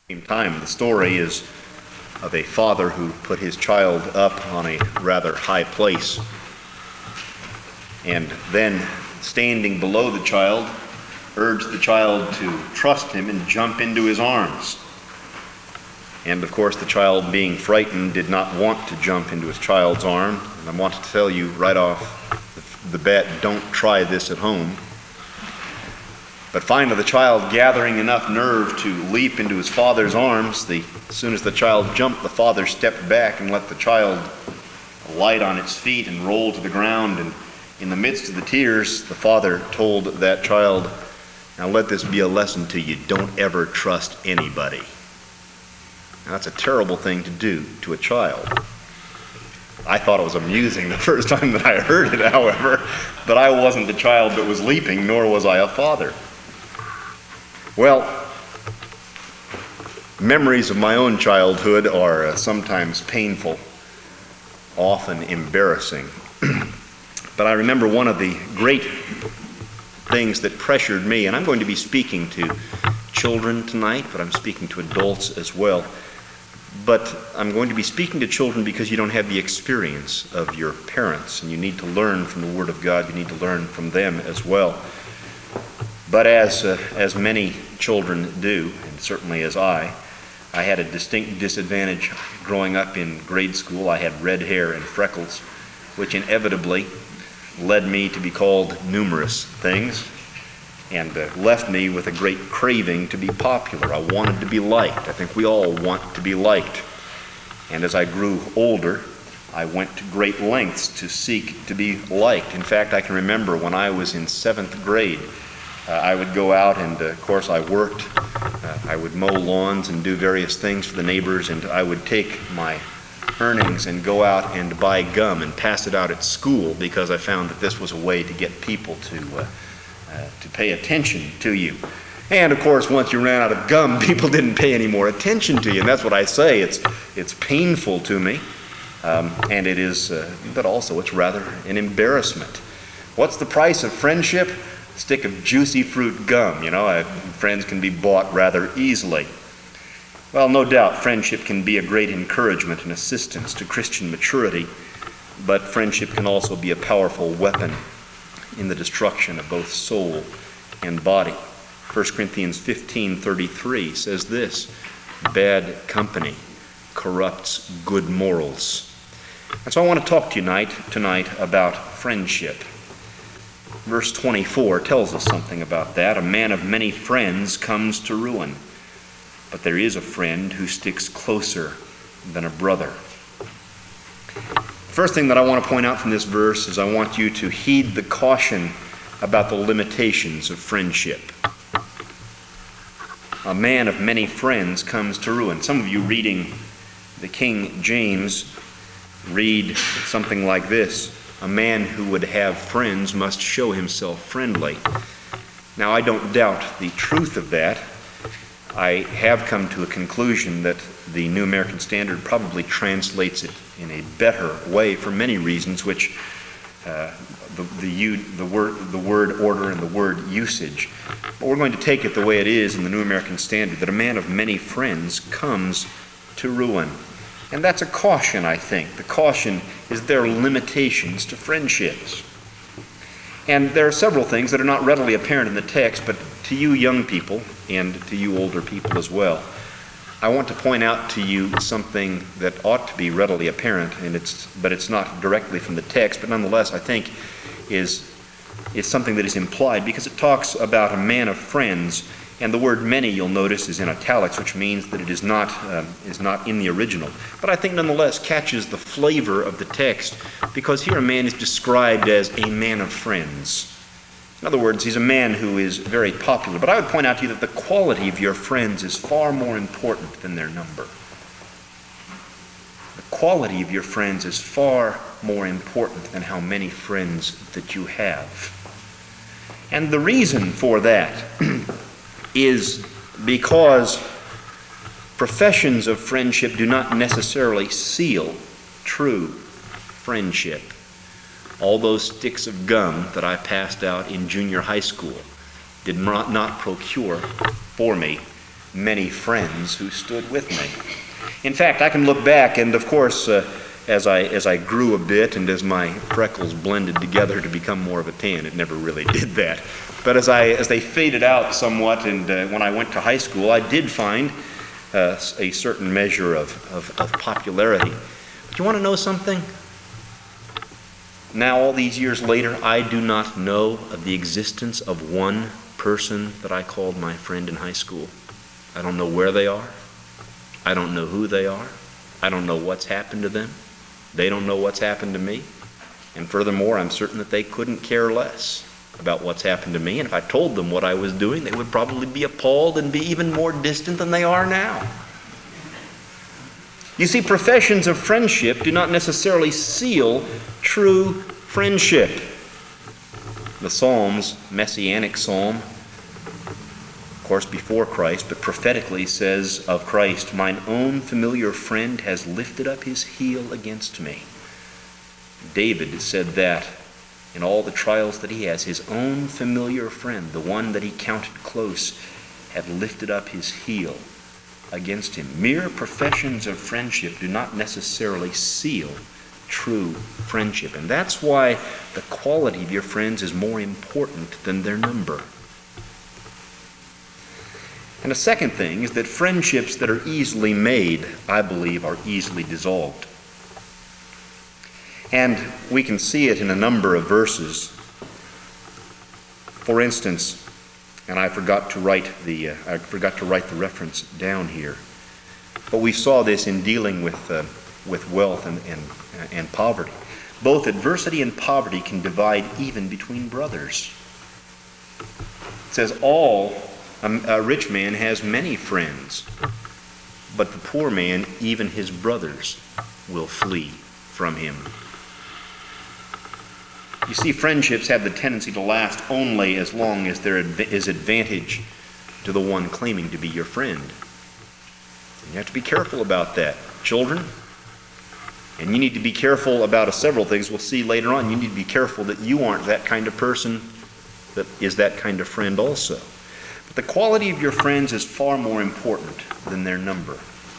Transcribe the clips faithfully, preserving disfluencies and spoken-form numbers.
Same time, the story is of a father who put his child up on a rather high place, and then standing below the child, urged the child to trust him and jump into his arms. And of course, the child, being frightened, did not want to jump into his child's arm. And I want to tell you right off the bat, don't try this at home. But finally, the child, gathering enough nerve to leap into his father's arms, the, as soon as the child jumped, the father stepped back and let the child alight on its feet and roll to the ground. And in the midst of the tears, the father told that child, "Now let this be a lesson to you. Don't ever trust anybody." Now, that's a terrible thing to do to a child. I thought it was amusing the first time that I heard it, however, but I wasn't the child that was leaping, nor was I a father. Well, memories of my own childhood are uh, sometimes painful, often embarrassing. But I remember one of the great things that pressured me, and I'm going to be speaking to children tonight, but I'm speaking to adults as well. But I'm going to be speaking to children because you don't have the experience of your parents, and you need to learn from the Word of God. You need to learn from them as well. But as uh, as many children do, and certainly as I, I had a distinct disadvantage growing up in grade school. I had red hair and freckles, which inevitably led me to be called numerous things, and uh, left me with a great craving to be popular. I wanted to be liked. I think we all want to be liked. And as I grew older, I went to great lengths to seek to be liked. In fact, I can remember when I was in seventh grade, uh, I would go out and, uh, of course, I worked. Uh, I would mow lawns and do various things for the neighbors, and I would take my earnings and go out and buy gum and pass it out at school because I found that this was a way to get people to uh, uh, to pay attention to you. And of course, once you ran out of gum, people didn't pay any more attention to you. And that's what I say. It's it's painful to me, um, and it is, uh, but also it's rather an embarrassment. What's the price of friendship? A stick of juicy fruit gum. You know, I, friends can be bought rather easily. Well, no doubt, friendship can be a great encouragement and assistance to Christian maturity, but friendship can also be a powerful weapon in the destruction of both soul and body. First Corinthians fifteen thirty-three says this: "Bad company corrupts good morals." And so I want to talk to you tonight, tonight about friendship. Verse twenty-four tells us something about that. "A man of many friends comes to ruin, but there is a friend who sticks closer than a brother." First thing that I want to point out from this verse is I want you to heed the caution about the limitations of friendship. A man of many friends comes to ruin. Some of you reading the King James read something like this: "A man who would have friends must show himself friendly." Now, I don't doubt the truth of that. I have come to a conclusion that the New American Standard probably translates it in a better way for many reasons, which uh, the, the, the, word, the word order and the word usage. But we're going to take it the way it is in the New American Standard, that a man of many friends comes to ruin. And that's a caution, I think. The caution is there are limitations to friendships. And there are several things that are not readily apparent in the text, but to you young people and to you older people as well, I want to point out to you something that ought to be readily apparent, and it's but it's not directly from the text, but nonetheless I think is is something that is implied because it talks about a man of friends, and the word "many," you'll notice, is in italics, which means that it is not um, is not in the original. But I think nonetheless catches the flavor of the text, because here a man is described as a man of friends. In other words, he's a man who is very popular. But I would point out to you that the quality of your friends is far more important than their number. The quality of your friends is far more important than how many friends that you have. And the reason for that is because professions of friendship do not necessarily seal true friendship. All those sticks of gum that I passed out in junior high school did not, not procure for me many friends who stood with me. In fact, I can look back, and of course, uh, as I as I grew a bit and as my freckles blended together to become more of a tan, it never really did that. But as I as they faded out somewhat, and uh, when I went to high school, I did find uh, a certain measure of, of, of popularity. But you want to know something? Now, all these years later, I do not know of the existence of one person that I called my friend in high school. I don't know where they are. I don't know who they are. I don't know what's happened to them. They don't know what's happened to me. And furthermore, I'm certain that they couldn't care less about what's happened to me. And if I told them what I was doing, they would probably be appalled and be even more distant than they are now. You see, professions of friendship do not necessarily seal true friendship. The Psalms, Messianic Psalm, of course before Christ, but prophetically says of Christ, "Mine own familiar friend has lifted up his heel against me." David said that in all the trials that he has, his own familiar friend, the one that he counted close, had lifted up his heel against him. Mere professions of friendship do not necessarily seal true friendship. And that's why the quality of your friends is more important than their number. And a second thing is that friendships that are easily made, I believe, are easily dissolved. And we can see it in a number of verses. For instance, and I forgot to write the uh, I forgot to write the reference down here, but we saw this in dealing with uh, with wealth and, and and poverty. Both adversity and poverty can divide even between brothers. It says, all um, a rich man has many friends, but the poor man, even his brothers, will flee from him. You see, friendships have the tendency to last only as long as there is advantage to the one claiming to be your friend. And you have to be careful about that, children. And you need to be careful about several things we'll see later on. You need to be careful that you aren't that kind of person that is that kind of friend also. But the quality of your friends is far more important than their number.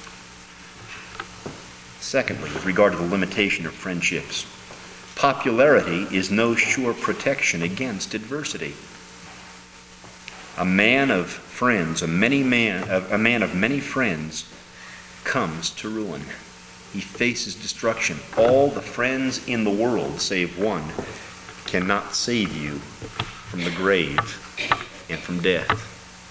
Secondly, with regard to the limitation of friendships, popularity is no sure protection against adversity. A man of friends, a many man, a man of many friends, comes to ruin. He faces destruction. All the friends in the world, save one, cannot save you from the grave and from death.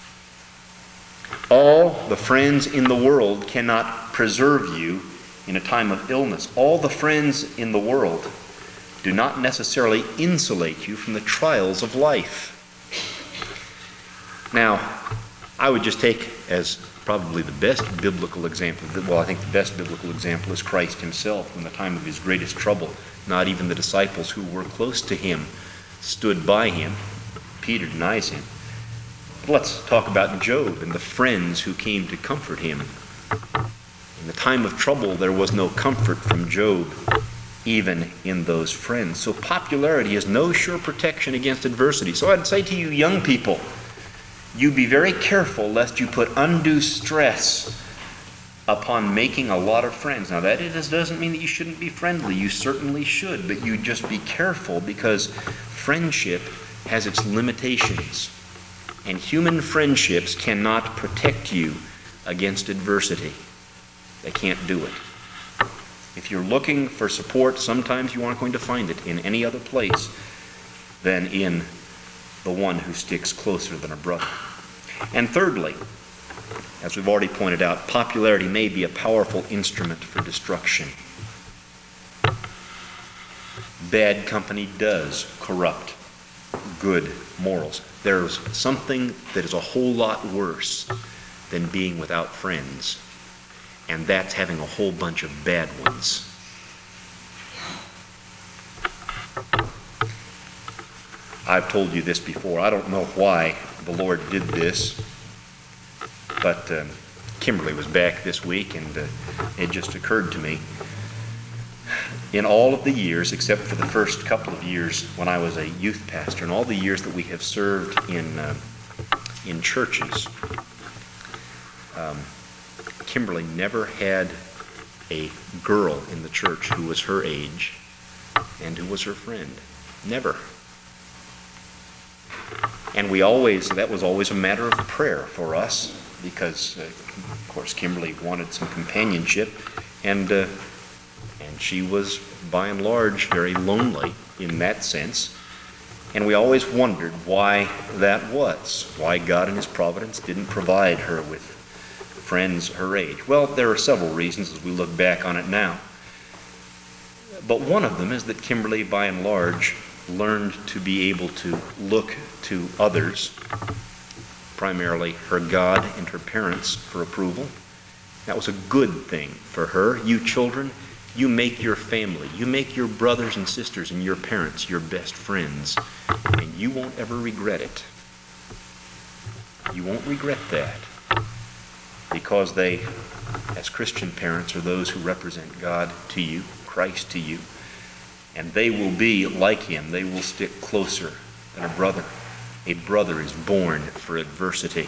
All the friends in the world cannot preserve you in a time of illness. All the friends in the world do not necessarily insulate you from the trials of life. Now, I would just take as probably the best biblical example, well, I think the best biblical example is Christ himself. In the time of his greatest trouble, not even the disciples who were close to him stood by him. Peter denies him. But let's talk about Job and the friends who came to comfort him. In the time of trouble, there was no comfort from Job, even in those friends. So popularity is no sure protection against adversity. So I'd say to you young people, you be very careful lest you put undue stress upon making a lot of friends. Now that is, doesn't mean that you shouldn't be friendly. You certainly should, but you just be careful because friendship has its limitations. And human friendships cannot protect you against adversity. They can't do it. If you're looking for support, sometimes you aren't going to find it in any other place than in the one who sticks closer than a brother. And thirdly, as we've already pointed out, popularity may be a powerful instrument for destruction. Bad company does corrupt good morals. There's something that is a whole lot worse than being without friends, and that's having a whole bunch of bad ones. I've told you this before. I don't know why the Lord did this, but um, Kimberly was back this week, and uh, it just occurred to me. In all of the years, except for the first couple of years when I was a youth pastor, and all the years that we have served in uh, in churches, um, Kimberly never had a girl in the church who was her age and who was her friend. Never. And we always, that was always a matter of prayer for us because, uh, of course, Kimberly wanted some companionship, and uh, and she was, by and large, very lonely in that sense. And we always wondered why that was, why God in His providence didn't provide her with friends her age. Well, there are several reasons as we look back on it now. But one of them is that Kimberly, by and large, learned to be able to look to others, primarily her God and her parents, for approval. That was a good thing for her. You children, you make your family, you make your brothers and sisters and your parents your best friends, and you won't ever regret it. You won't regret that, because they, as Christian parents, are those who represent God to you, Christ to you, and they will be like Him. They will stick closer than a brother. A brother is born for adversity.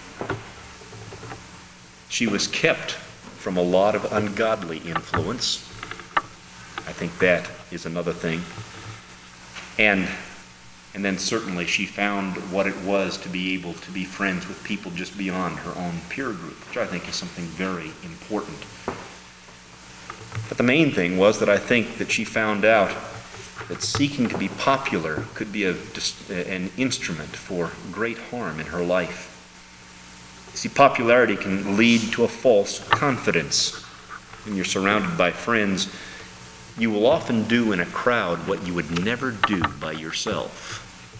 She was kept from a lot of ungodly influence. I think that is another thing. And and then certainly she found what it was to be able to be friends with people just beyond her own peer group, which I think is something very important. But the main thing was that I think that she found out that seeking to be popular could be a, an instrument for great harm in her life. See, popularity can lead to a false confidence. When you're surrounded by friends, you will often do in a crowd what you would never do by yourself.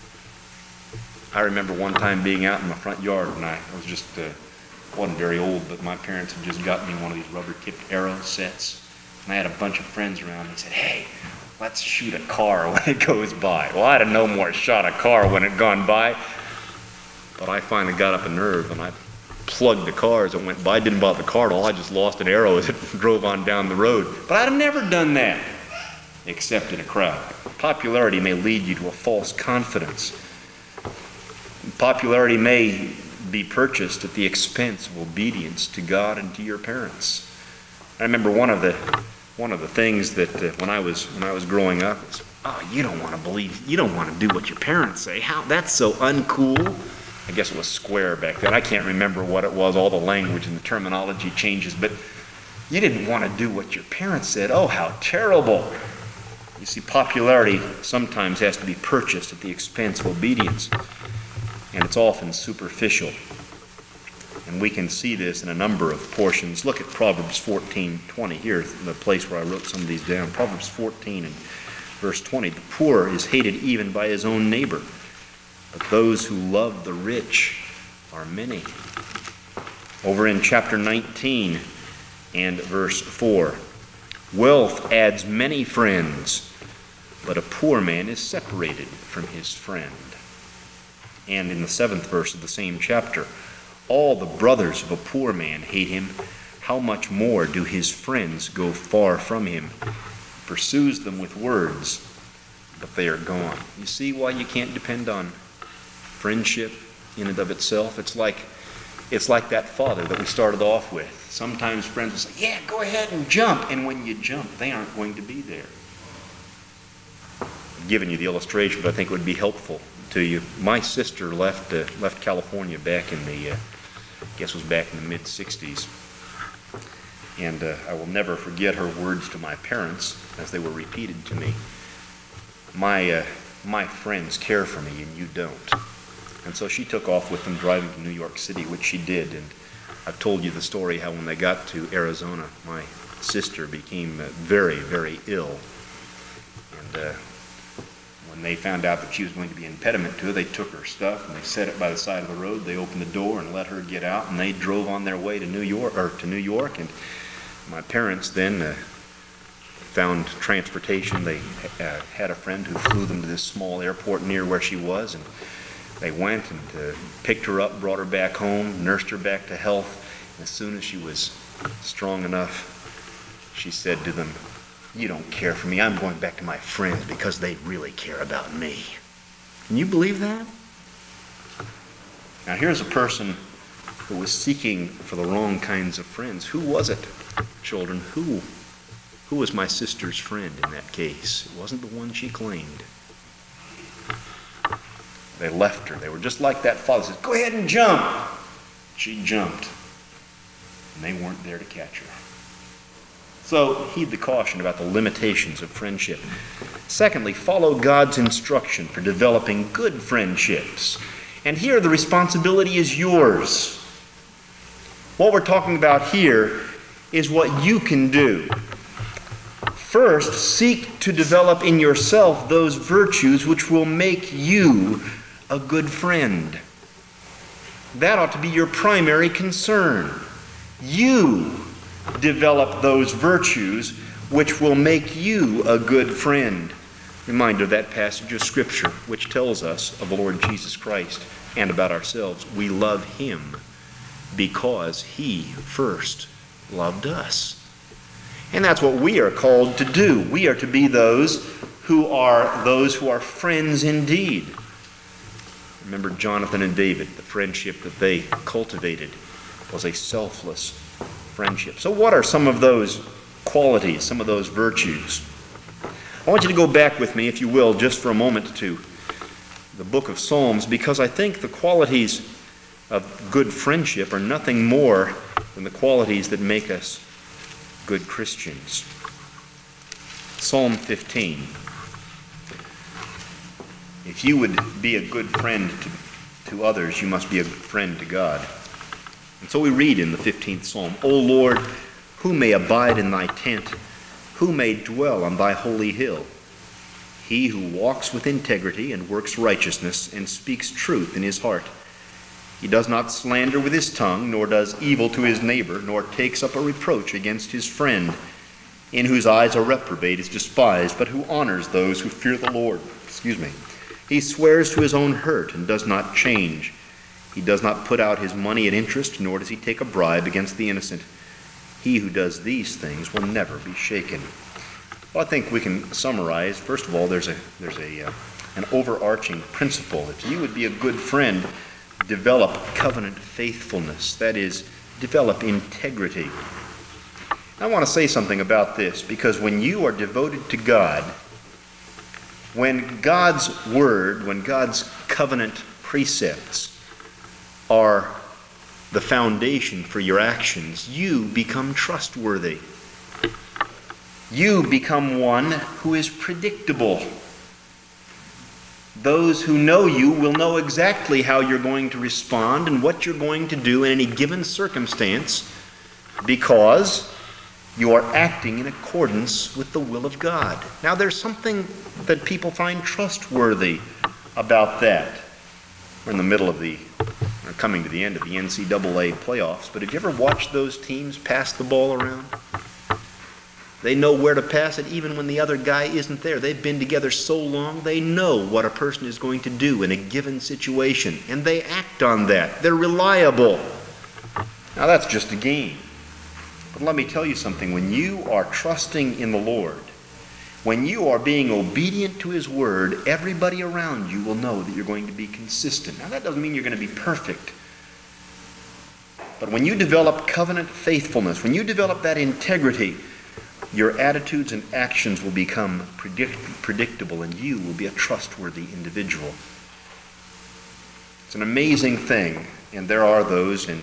I remember one time being out in my front yard, and I was just, uh, wasn't very old, but my parents had just got me one of these rubber-tipped arrow sets. And I had a bunch of friends around and said, "Hey, let's shoot a car when it goes by." Well, I'd have no more shot a car when it gone by. But I finally got up a nerve, and I plugged the car as it went by. I didn't bother the car at all. I just lost an arrow as it drove on down the road. But I'd have never done that, except in a crowd. Popularity may lead you to a false confidence. Popularity may be purchased at the expense of obedience to God and to your parents. I remember one of the one of the things that uh, when I was when I was growing up was, "Oh, you don't want to believe, you don't want to do what your parents say. How that's so uncool." I guess it was square back then. I can't remember what it was. All the language and the terminology changes, but you didn't want to do what your parents said. Oh, how terrible! You see, popularity sometimes has to be purchased at the expense of obedience, and it's often superficial. And we can see this in a number of portions. Look at Proverbs fourteen twenty. Here's the place where I wrote some of these down. Proverbs fourteen and verse twenty. The poor is hated even by his own neighbor, but those who love the rich are many. Over in chapter nineteen and verse four. Wealth adds many friends, but a poor man is separated from his friend. And in the seventh verse of the same chapter, all the brothers of a poor man hate him. How much more do his friends go far from him? He pursues them with words, but they are gone. You see why you can't depend on friendship in and of itself? It's like it's like that father that we started off with. Sometimes friends will say, "Yeah, go ahead and jump." And when you jump, they aren't going to be there. I've given you the illustration, but I think it would be helpful to you. My sister left uh, left California back in the, uh, I guess it was back in the mid sixties. And uh, I will never forget her words to my parents as they were repeated to me. My, uh, my friends care for me and you don't. And so she took off with them, driving to New York City, which she did. And I've told you the story how when they got to Arizona, my sister became uh, very, very ill. And uh, when they found out that she was going to be an impediment to her, they took her stuff and they set it by the side of the road. They opened the door and let her get out, and they drove on their way to New York. Or to New York. And my parents then uh, found transportation. They uh, had a friend who flew them to this small airport near where she was, and they went and uh, picked her up, brought her back home, nursed her back to health. And as soon as she was strong enough, she said to them, "You don't care for me. I'm going back to my friends because they really care about me." Can you believe that? Now here's a person who was seeking for the wrong kinds of friends. Who was it, children? Who? Who was my sister's friend in that case? It wasn't the one she claimed. They left her. They were just like that father said, "Go ahead and jump." She jumped. And they weren't there to catch her. So heed the caution about the limitations of friendship. Secondly, follow God's instruction for developing good friendships. And here the responsibility is yours. What we're talking about here is what you can do. First, seek to develop in yourself those virtues which will make you a good friend. That ought to be your primary concern. You develop those virtues which will make you a good friend. Reminder of that passage of Scripture which tells us of the Lord Jesus Christ and about ourselves. We love Him because He first loved us. And that's what we are called to do. We are to be those who are those who are friends indeed. Remember Jonathan and David, the friendship that they cultivated was a selfless friendship. So what are some of those qualities, some of those virtues? I want you to go back with me, if you will, just for a moment to the book of Psalms, because I think the qualities of good friendship are nothing more than the qualities that make us good Christians. Psalm fifteen. If you would be a good friend to, to others, you must be a good friend to God. And so we read in the fifteenth Psalm, "O Lord, who may abide in thy tent? Who may dwell on thy holy hill? He who walks with integrity and works righteousness and speaks truth in his heart. He does not slander with his tongue, nor does evil to his neighbor, nor takes up a reproach against his friend, in whose eyes a reprobate is despised, but who honors those who fear the Lord." Excuse me. "He swears to his own hurt and does not change. He does not put out his money at interest, nor does he take a bribe against the innocent. He who does these things will never be shaken." Well, I think we can summarize. First of all, there's a there's a uh, an overarching principle. If you would be a good friend, develop covenant faithfulness. That is, develop integrity. I want to say something about this, because when you are devoted to God, when God's word, when God's covenant precepts are the foundation for your actions, you become trustworthy. You become one who is predictable. Those who know you will know exactly how you're going to respond and what you're going to do in any given circumstance, because you are acting in accordance with the will of God. Now, there's something that people find trustworthy about that. We're in the middle of the, or coming to the end of the N C double A playoffs, but have you ever watched those teams pass the ball around? They know where to pass it even when the other guy isn't there. They've been together so long, they know what a person is going to do in a given situation, and they act on that. They're reliable. Now, that's just a game. But let me tell you something. When you are trusting in the Lord, when you are being obedient to His word, everybody around you will know that you're going to be consistent. Now, that doesn't mean you're going to be perfect. But when you develop covenant faithfulness, when you develop that integrity, your attitudes and actions will become predict- predictable, and you will be a trustworthy individual. It's an amazing thing, and there are those in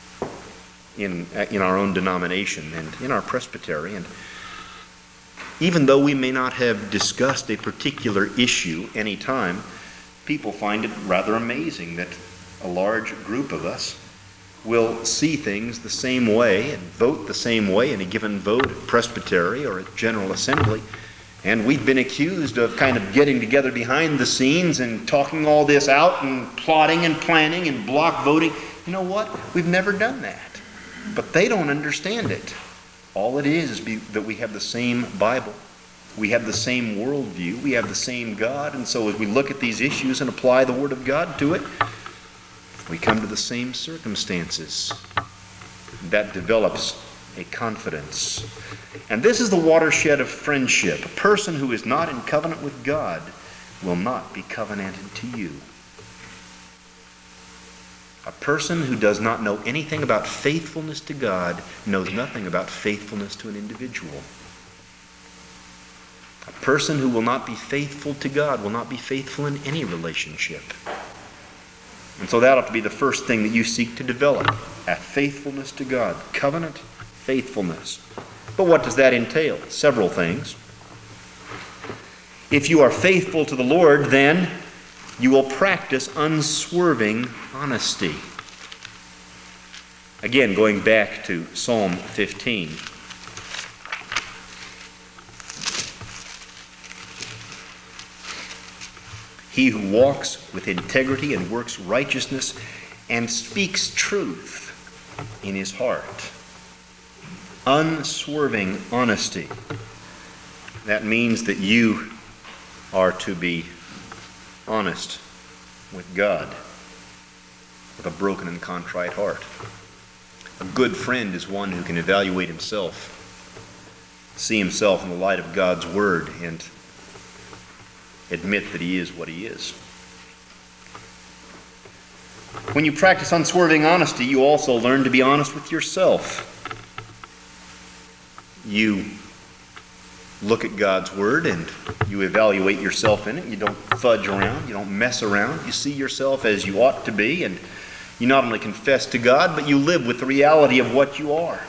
in in our own denomination and in our presbytery, and even though we may not have discussed a particular issue any time, people find it rather amazing that a large group of us will see things the same way and vote the same way in a given vote at presbytery or at General Assembly. And we've been accused of kind of getting together behind the scenes and talking all this out and plotting and planning and block voting. You know what? We've never done that. But they don't understand it. All it is is be, that we have the same Bible. We have the same worldview. We have the same God. And so as we look at these issues and apply the Word of God to it, we come to the same circumstances. That develops a confidence. And this is the watershed of friendship. A person who is not in covenant with God will not be covenanted to you. A person who does not know anything about faithfulness to God knows nothing about faithfulness to an individual. A person who will not be faithful to God will not be faithful in any relationship. And so that ought to be the first thing that you seek to develop, a faithfulness to God, covenant faithfulness. But what does that entail? Several things. If you are faithful to the Lord, then you will practice unswerving honesty. Again, going back to Psalm fifteen. He who walks with integrity and works righteousness and speaks truth in his heart. Unswerving honesty. That means that you are to be honest with God with a broken and contrite heart. A good friend is one who can evaluate himself, see himself in the light of God's Word, and admit that he is what he is. When you practice unswerving honesty, you also learn to be honest with yourself. You look at God's Word and you evaluate yourself in it. You don't fudge around. You don't mess around. You see yourself as you ought to be, and you not only confess to God, but you live with the reality of what you are.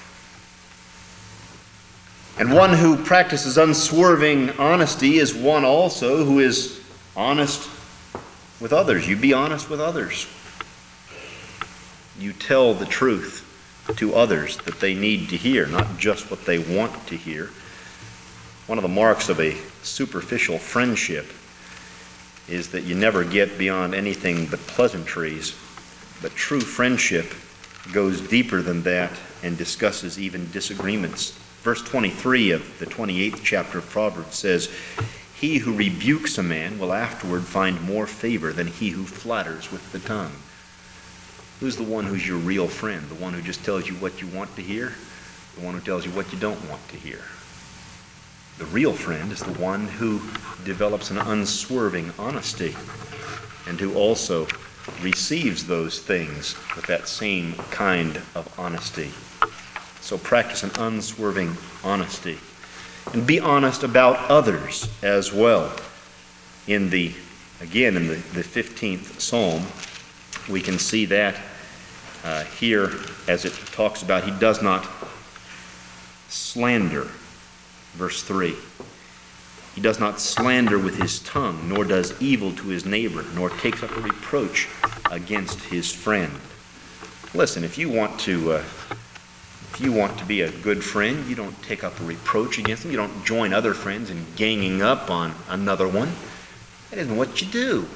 And one who practices unswerving honesty is one also who is honest with others. You be honest with others. You tell the truth to others that they need to hear, not just what they want to hear. One of the marks of a superficial friendship is that you never get beyond anything but pleasantries. But true friendship goes deeper than that and discusses even disagreements. Verse twenty-three of the twenty-eighth chapter of Proverbs says, "He who rebukes a man will afterward find more favor than he who flatters with the tongue." Who's the one who's your real friend? The one who just tells you what you want to hear? The one who tells you what you don't want to hear? The real friend is the one who develops an unswerving honesty and who also receives those things with that same kind of honesty. So practice an unswerving honesty. And be honest about others as well. In the, again, in the, the fifteenth Psalm, we can see that uh, here as it talks about he does not slander. Verse three. He does not slander with his tongue, nor does evil to his neighbor, nor takes up a reproach against his friend. Listen, if you want to... Uh, If you want to be a good friend, you don't take up a reproach against them. You don't join other friends in ganging up on another one. That isn't what you do.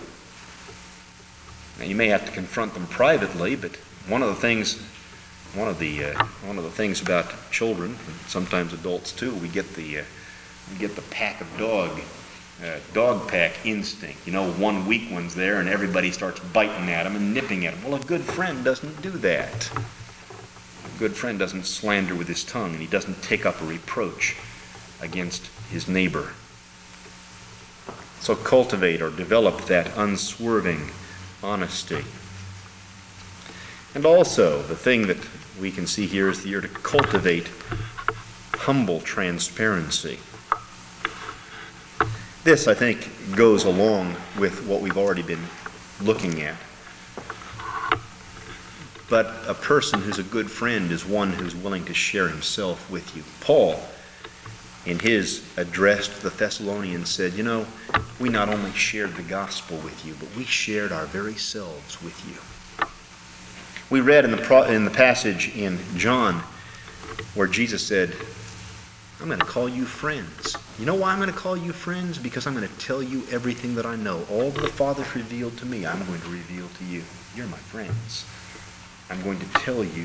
Now, you may have to confront them privately, but one of the things, one of the uh, one of the things about children, and sometimes adults too, we get the uh, we get the pack of dog, uh, dog pack instinct. You know, one weak one's there, and everybody starts biting at them and nipping at them. Well, a good friend doesn't do that. A good friend doesn't slander with his tongue, and he doesn't take up a reproach against his neighbor. So cultivate or develop that unswerving honesty. And also, the thing that we can see here is that you're to cultivate humble transparency. This, I think, goes along with what we've already been looking at. But a person who's a good friend is one who's willing to share himself with you. Paul, in his address to the Thessalonians, said, you know, we not only shared the gospel with you, but we shared our very selves with you. We read in the, pro- in the passage in John where Jesus said, I'm going to call you friends. You know why I'm going to call you friends? Because I'm going to tell you everything that I know. All that the Father's revealed to me, I'm going to reveal to you. You're my friends. I'm going to tell you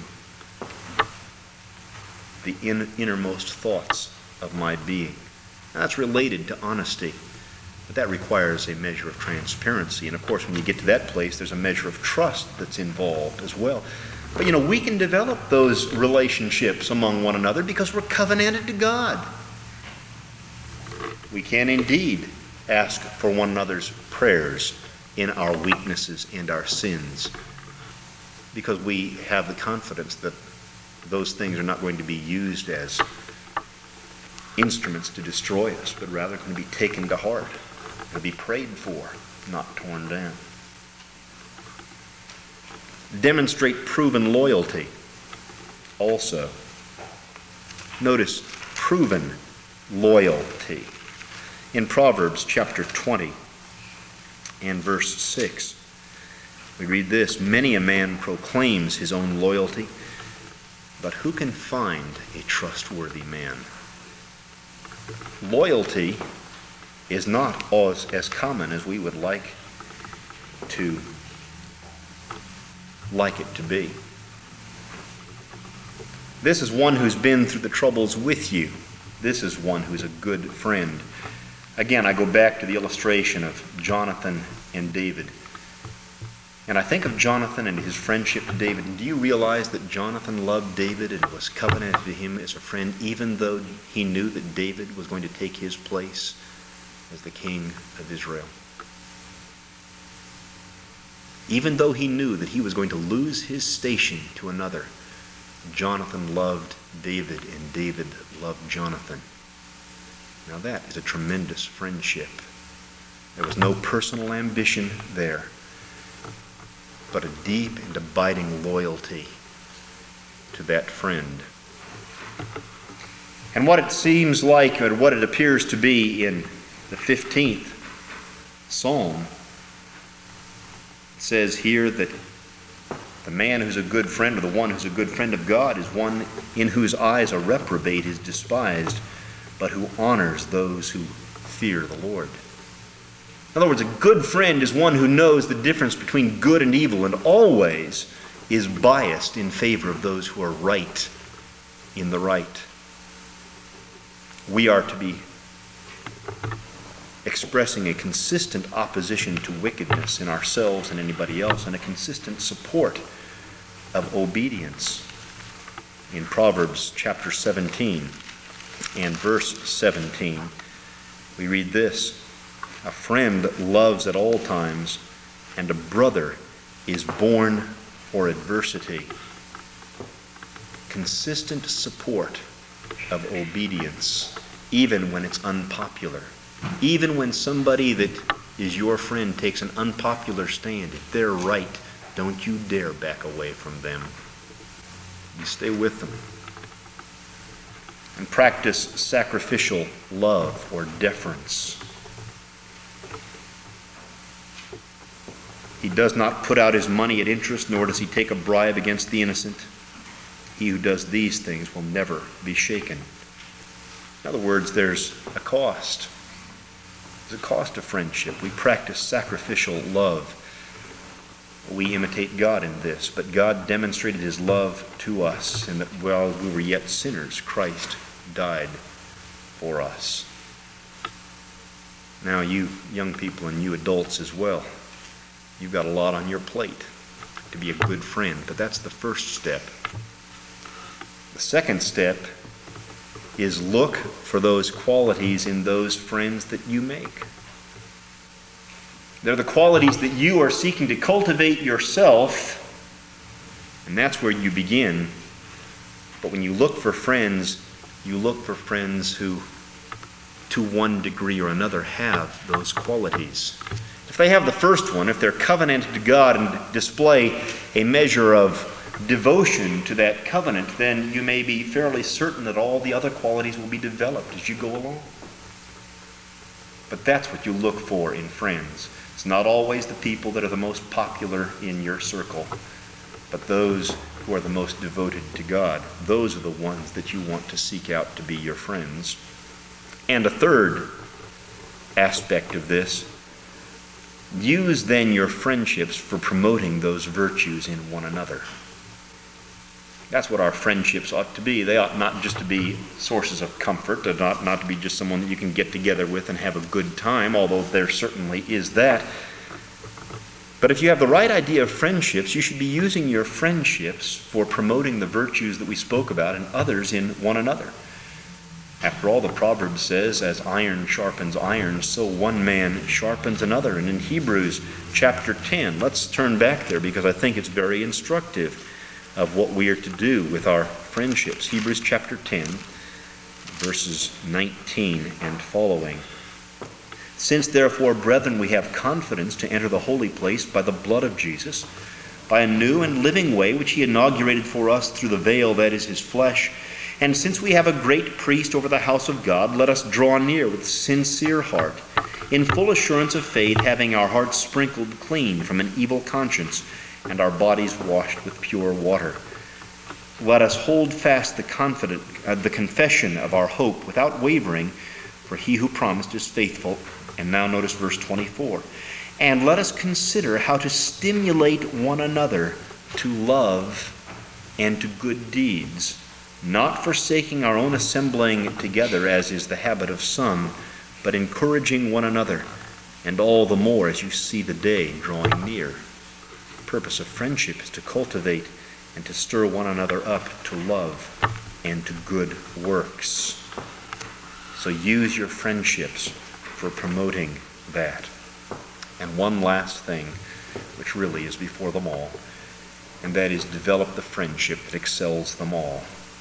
the in, innermost thoughts of my being. Now, that's related to honesty, but that requires a measure of transparency. And of course, when you get to that place, there's a measure of trust that's involved as well. But you know, we can develop those relationships among one another because we're covenanted to God. We can indeed ask for one another's prayers in our weaknesses and our sins. because we have the confidence that those things are not going to be used as instruments to destroy us, but rather going to be taken to heart, to be prayed for, not torn down. Demonstrate proven loyalty also. Notice proven loyalty. In Proverbs chapter twenty and verse six, we read this: "Many a man proclaims his own loyalty, but who can find a trustworthy man?" Loyalty is not as, as common as we would like to like it to be. This is one who's been through the troubles with you. This is one who's a good friend. Again, I go back to the illustration of Jonathan and David. And I think of Jonathan and his friendship to David. And do you realize that Jonathan loved David and was covenanted to him as a friend, even though he knew that David was going to take his place as the king of Israel? Even though he knew that he was going to lose his station to another, Jonathan loved David and David loved Jonathan. Now that is a tremendous friendship. There was no personal ambition there, but a deep and abiding loyalty to that friend. And what it seems like, or what it appears to be in the fifteenth Psalm, it says here that the man who's a good friend, or the one who's a good friend of God, is one in whose eyes a reprobate is despised, but who honors those who fear the Lord. In other words, a good friend is one who knows the difference between good and evil and always is biased in favor of those who are right in the right. We are to be expressing a consistent opposition to wickedness in ourselves and anybody else, and a consistent support of obedience. In Proverbs chapter seventeen and verse seventeen, we read this: "A friend loves at all times, and a brother is born for adversity." Consistent support of obedience, even when it's unpopular. Even when somebody that is your friend takes an unpopular stand, if they're right, don't you dare back away from them. You stay with them. And practice sacrificial love or deference. He does not put out his money at interest, nor does he take a bribe against the innocent. He who does these things will never be shaken. In other words, there's a cost. There's a cost of friendship. We practice sacrificial love. We imitate God in this, but God demonstrated his love to us in that while we were yet sinners, Christ died for us. Now, you young people and you adults as well, you've got a lot on your plate to be a good friend, but that's the first step. The second step is look for those qualities in those friends that you make. They're the qualities that you are seeking to cultivate yourself, and that's where you begin. But when you look for friends, you look for friends who, to one degree or another, have those qualities. If they have the first one, if they're covenanted to God and display a measure of devotion to that covenant, then you may be fairly certain that all the other qualities will be developed as you go along. But that's what you look for in friends. It's not always the people that are the most popular in your circle, but those who are the most devoted to God. Those are the ones that you want to seek out to be your friends. And a third aspect of this: use then your friendships for promoting those virtues in one another. That's what our friendships ought to be. They ought not just to be sources of comfort, or not, not to be just someone that you can get together with and have a good time, although there certainly is that. But if you have the right idea of friendships, you should be using your friendships for promoting the virtues that we spoke about and others in one another. After all, the proverb says, as iron sharpens iron, so one man sharpens another. And in Hebrews chapter ten, let's turn back there because I think it's very instructive of what we are to do with our friendships. Hebrews chapter ten, verses nineteen and following. Since therefore, brethren, we have confidence to enter the holy place by the blood of Jesus, by a new and living way which he inaugurated for us through the veil, that is his flesh. And since we have a great priest over the house of God, let us draw near with sincere heart, in full assurance of faith, having our hearts sprinkled clean from an evil conscience, and our bodies washed with pure water. Let us hold fast the confident, uh, the confession of our hope without wavering, for he who promised is faithful. And now notice verse twenty-four. And let us consider how to stimulate one another to love and to good deeds, not forsaking our own assembling together, as is the habit of some, but encouraging one another, and all the more as you see the day drawing near. The purpose of friendship is to cultivate and to stir one another up to love and to good works. So use your friendships for promoting that. And one last thing, which really is before them all, and that is develop the friendship that excels them all.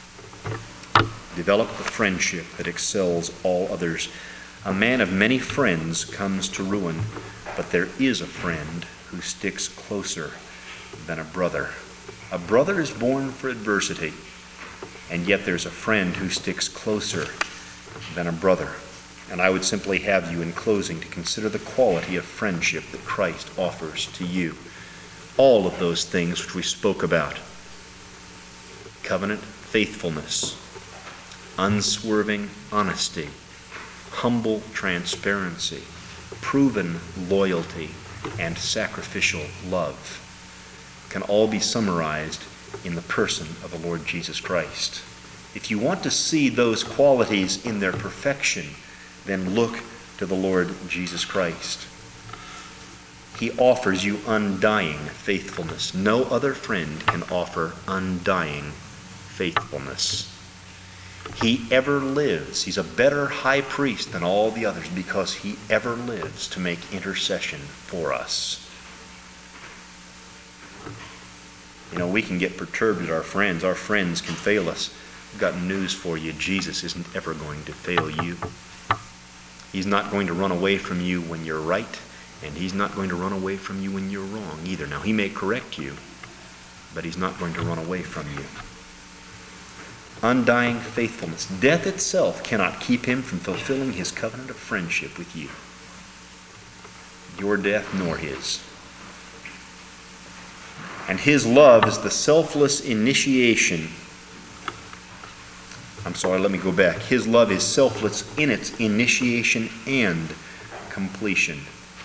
Develop the friendship that excels all others. A man of many friends comes to ruin, but there is a friend who sticks closer than a brother. A brother is born for adversity, and yet there's a friend who sticks closer than a brother. And I would simply have you in closing to consider the quality of friendship that Christ offers to you. All of those things which we spoke about: covenant faithfulness, unswerving honesty, humble transparency, proven loyalty, and sacrificial love, can all be summarized in the person of the Lord Jesus Christ. If you want to see those qualities in their perfection, then look to the Lord Jesus Christ. He offers you undying faithfulness. No other friend can offer undying faithfulness. He ever lives. He's a better high priest than all the others because he ever lives to make intercession for us. You know, we can get perturbed at our friends. Our friends can fail us. I've got news for you. Jesus isn't ever going to fail you. He's not going to run away from you when you're right, and he's not going to run away from you when you're wrong either. Now, he may correct you, but he's not going to run away from you. Undying faithfulness. Death itself cannot keep him from fulfilling his covenant of friendship with you. Your death nor his. And his love is the selfless initiation. I'm sorry, let me go back. His love is selfless in its initiation and completion.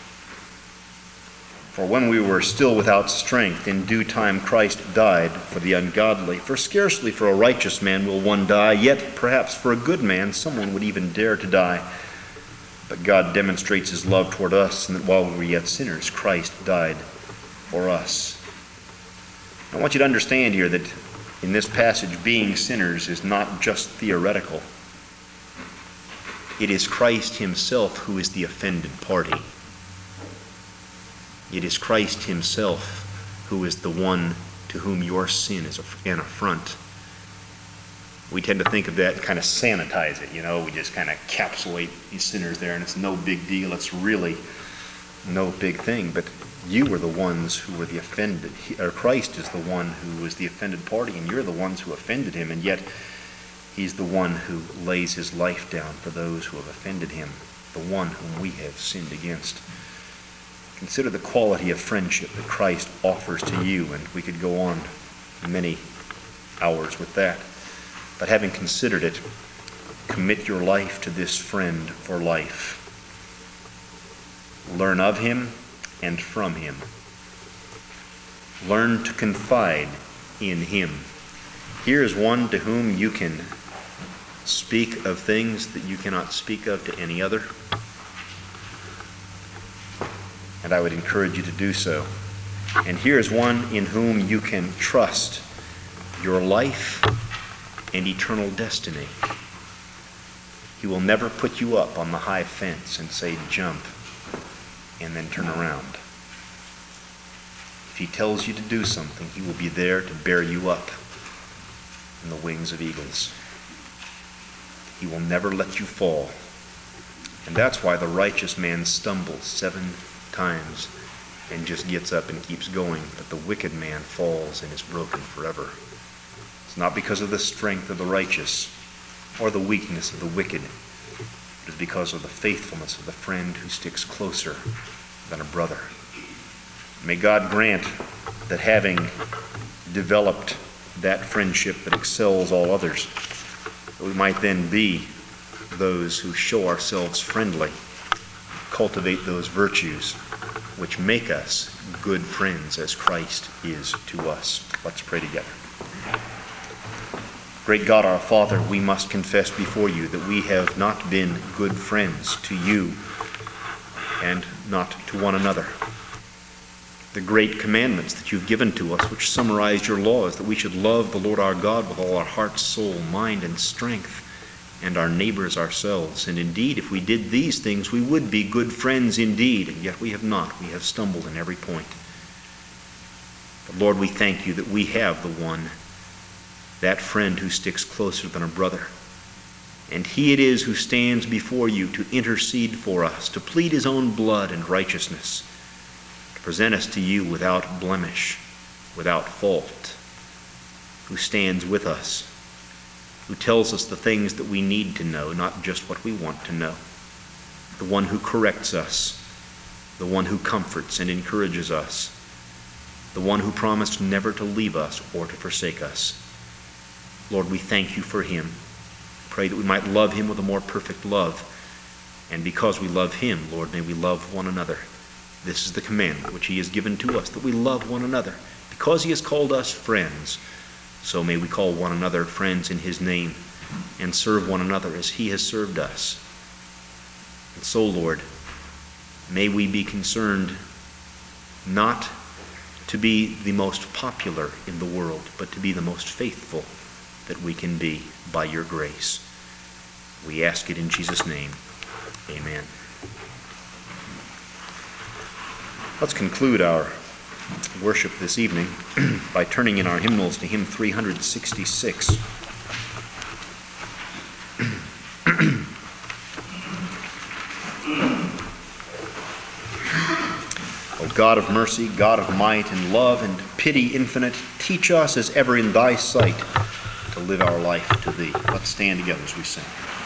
For when we were still without strength, in due time Christ died for the ungodly. For scarcely for a righteous man will one die, yet perhaps for a good man someone would even dare to die. But God demonstrates his love toward us, and that while we were yet sinners, Christ died for us. I want you to understand here that in this passage, being sinners is not just theoretical. It is Christ himself who is the offended party. It is Christ himself who is the one to whom your sin is an affront. We tend to think of that and kind of sanitize it, you know. We just kind of encapsulate these sinners there, and it's no big deal. It's really no big thing. But you were the ones who were the offended. He, or Christ is the one who was the offended party, and you're the ones who offended him, and yet he's the one who lays his life down for those who have offended him, the one whom we have sinned against. Consider the quality of friendship that Christ offers to you, and we could go on many hours with that. But having considered it, commit your life to this friend for life. Learn of him and from him. Learn to confide in him. Here is one to whom you can speak of things that you cannot speak of to any other. And I would encourage you to do so. And here is one in whom you can trust your life and eternal destiny. He will never put you up on the high fence and say, jump, and then turn around. If he tells you to do something, he will be there to bear you up in the wings of eagles. He will never let you fall. And that's why the righteous man stumbles seven times and just gets up and keeps going, but the wicked man falls and is broken forever. It's not because of the strength of the righteous or the weakness of the wicked. It is because of the faithfulness of the friend who sticks closer than a brother. May God grant that having developed that friendship that excels all others, that we might then be those who show ourselves friendly, cultivate those virtues which make us good friends as Christ is to us. Let's pray together. Great God, our Father, we must confess before you that we have not been good friends to you and not to one another. The great commandments that you've given to us, which summarize your laws, that we should love the Lord our God with all our heart, soul, mind, and strength, and our neighbors ourselves. And indeed, if we did these things, we would be good friends indeed, and yet we have not. We have stumbled in every point. But Lord, we thank you that we have the one, that friend who sticks closer than a brother. And he it is who stands before you to intercede for us, to plead his own blood and righteousness, to present us to you without blemish, without fault, who stands with us, who tells us the things that we need to know, not just what we want to know, the one who corrects us, the one who comforts and encourages us, the one who promised never to leave us or to forsake us. Lord, we thank you for him. Pray that we might love him with a more perfect love. And because we love him, Lord, may we love one another. This is the commandment which he has given to us, that we love one another. Because he has called us friends, so may we call one another friends in his name and serve one another as he has served us. And so, Lord, may we be concerned not to be the most popular in the world, but to be the most faithful that we can be by your grace. We ask it in Jesus' name. Amen. Let's conclude our worship this evening by turning in our hymnals to hymn three sixty-six. O God of mercy, God of might and love and pity infinite, teach us as ever in thy sight to live our life to thee. Let's stand together as we sing.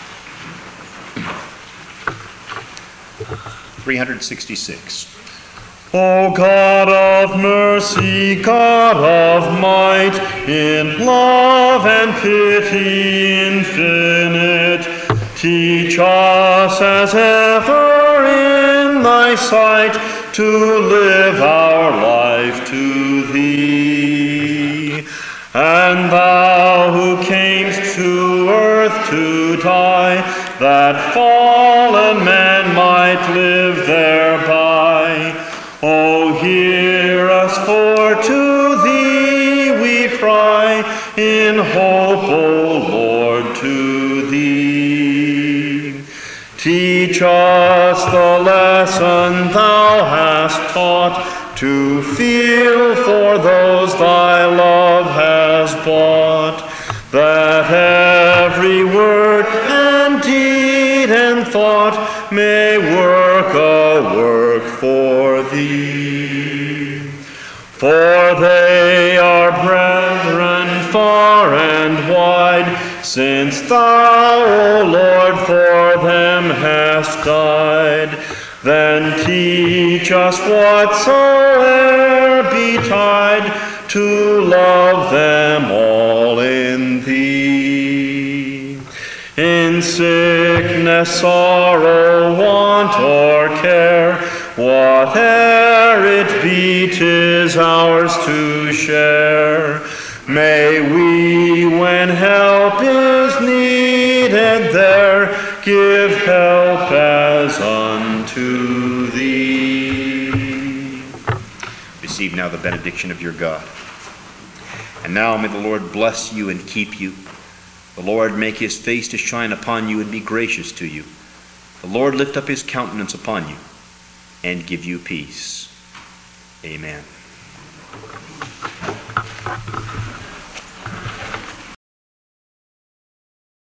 three sixty-six. O God of mercy, God of might, in love and pity infinite, teach us as ever in thy sight to live our life to thee. And thou who camest to earth to die, that fallen man might live thereby, O hear us, for to thee we cry, in hope, O Lord, to thee. Teach us the lesson thou hast taught, to feel for those thy love has bought, that every word and deed and thought may work a work for thee. For they are brethren far and wide, since thou, O Lord, for them hast died. Then teach us whatsoe'er betide, to love them all in thee. In sickness, sorrow, want, or care, whate'er it be, 'tis ours to share. May we, when help is needed there, give help as unto thee. Receive now the benediction of your God. And now may the Lord bless you and keep you. The Lord make his face to shine upon you and be gracious to you. The Lord lift up his countenance upon you and give you peace. Amen.